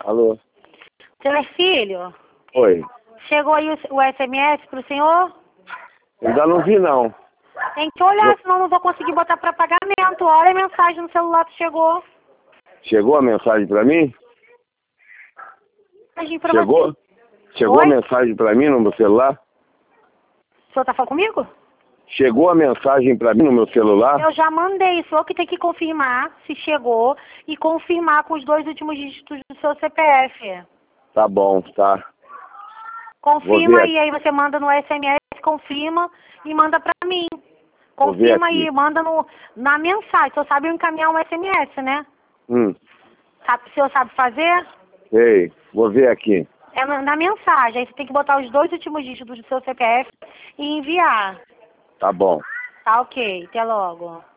Alô? Seu filho, Oi. chegou aí o SMS pro senhor? Ainda não vi, não. Tem que olhar, senão não vou conseguir botar para pagamento. Olha a mensagem no celular que chegou. Chegou a mensagem pra mim? Mensagem pra Chegou? você. Chegou Oi? a mensagem pra mim no meu celular? O senhor tá falando comigo? Chegou a mensagem pra mim no meu celular? Eu já mandei, o senhor que tem que confirmar se chegou e confirmar com os 2 últimos dígitos do seu CPF. Tá bom, tá. Confirma aqui. aí você manda no SMS, confirma e manda pra mim. Vou ver Confirma aqui. aí, manda na mensagem. O senhor sabe encaminhar um SMS, né? O senhor sabe fazer? Sei, vou ver aqui. É na mensagem. Aí você tem que botar os 2 últimos dígitos do seu CPF e enviar. Tá bom. Tá ok. Até logo.